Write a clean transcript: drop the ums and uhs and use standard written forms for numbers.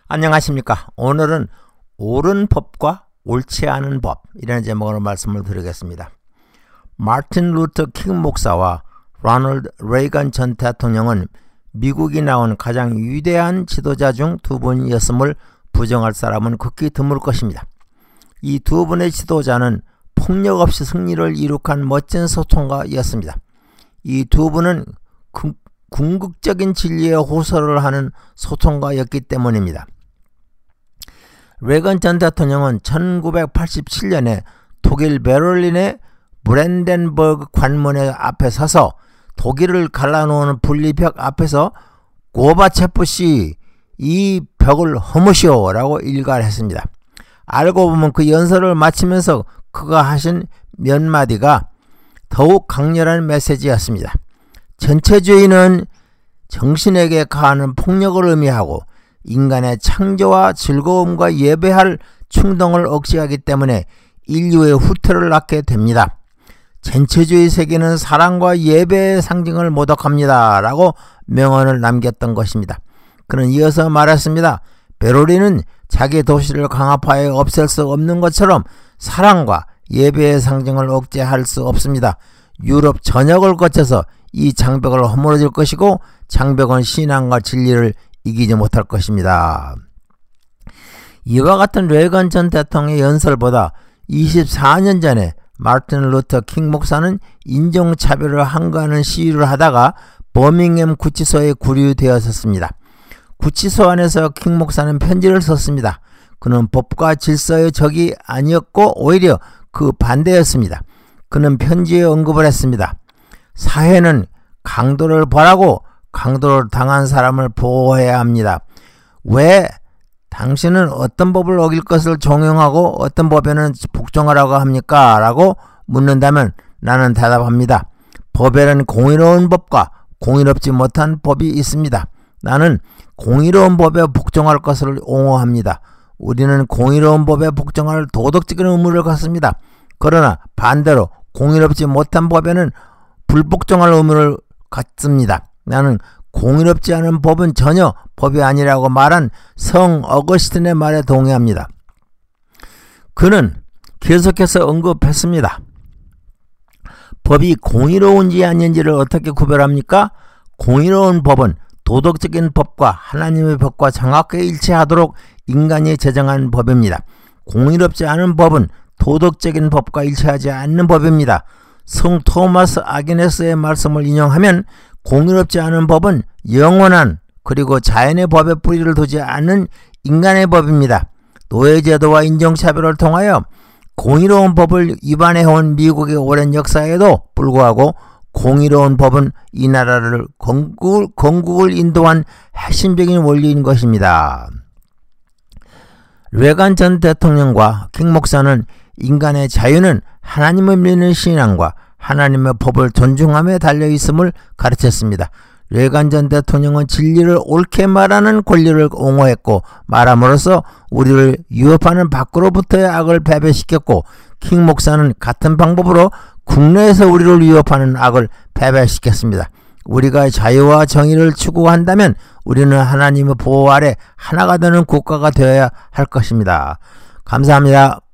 안녕하십니까. 오늘은 옳은 법과 옳지 않은 법 이라는 제목으로 말씀을 드리겠습니다. 마틴 루터 킹 목사와 로널드 레이건 전 대통령은 미국이 나온 가장 위대한 지도자 중 두 분이었음을 부정할 사람은 극히 드물 것입니다. 이 두 분의 지도자는 폭력 없이 승리를 이룩한 멋진 소통가였습니다. 이 두 분은 궁극적인 진리에 호소를 하는 소통가였기 때문입니다. 레건 전 대통령은 1987년에 독일 베를린의 브랜덴버그 관문의 앞에 서서 독일을 갈라놓은 분리벽 앞에서 고바체프 씨, 이 벽을 허무시오 라고 일갈했습니다. 알고 보면 그 연설을 마치면서 그가 하신 몇 마디가 더욱 강렬한 메시지였습니다. 전체주의는 정신에게 가하는 폭력을 의미하고 인간의 창조와 즐거움과 예배할 충동을 억제하기 때문에 인류의 후퇴를 낳게 됩니다. 전체주의 세계는 사랑과 예배의 상징을 모독합니다 라고 명언을 남겼던 것입니다. 그는 이어서 말했습니다. 베를린은 자기 도시를 강압하여 없앨 수 없는 것처럼 사랑과 예배의 상징을 억제할 수 없습니다. 유럽 전역을 거쳐서 이 장벽을 허물어질 것이고 장벽은 신앙과 진리를 이기지 못할 것입니다. 이와 같은 레건 전 대통령의 연설보다 24년 전에 마틴 루터 킹 목사는 인종차별을 항거하는 시위를 하다가 버밍엄 구치소에 구류되었습니다. 구치소 안에서 킹 목사는 편지를 썼습니다. 그는 법과 질서의 적이 아니었고 오히려 그 반대였습니다. 그는 편지에 언급을 했습니다. 사회는 강도를 벌하고 강도를 당한 사람을 보호해야 합니다. 왜 당신은 어떤 법을 어길 것을 종용하고 어떤 법에는 복종하라고 합니까? 라고 묻는다면 나는 대답합니다. 법에는 공의로운 법과 공의롭지 못한 법이 있습니다. 나는 공의로운 법에 복종할 것을 옹호합니다. 우리는 공의로운 법에 복종할 도덕적인 의무를 갖습니다. 그러나 반대로 공의롭지 못한 법에는 불복종할 의무를 갖습니다. 나는 공의롭지 않은 법은 전혀 법이 아니라고 말한 성 어거스틴의 말에 동의합니다. 그는 계속해서 언급했습니다. 법이 공의로운지 아닌지를 어떻게 구별합니까? 공의로운 법은 도덕적인 법과 하나님의 법과 정확하게 일치하도록 인간이 제정한 법입니다. 공의롭지 않은 법은 도덕적인 법과 일치하지 않는 법입니다. 성 토마스 아퀴나스의 말씀을 인용하면 공의롭지 않은 법은 영원한 그리고 자연의 법에 뿌리를 두지 않는 인간의 법입니다. 노예제도와 인종차별을 통하여 공의로운 법을 위반해온 미국의 오랜 역사에도 불구하고 공의로운 법은 이 나라를 건국을 인도한 핵심적인 원리인 것입니다. 레건 전 대통령과 킹 목사는 인간의 자유는 하나님을 믿는 신앙과 하나님의 법을 존중함에 달려있음을 가르쳤습니다. 레건 전 대통령은 진리를 옳게 말하는 권리를 옹호했고 말함으로써 우리를 위협하는 밖으로부터의 악을 패배시켰고 킹 목사는 같은 방법으로 국내에서 우리를 위협하는 악을 패배시켰습니다. 우리가 자유와 정의를 추구한다면 우리는 하나님의 보호 아래 하나가 되는 국가가 되어야 할 것입니다. 감사합니다.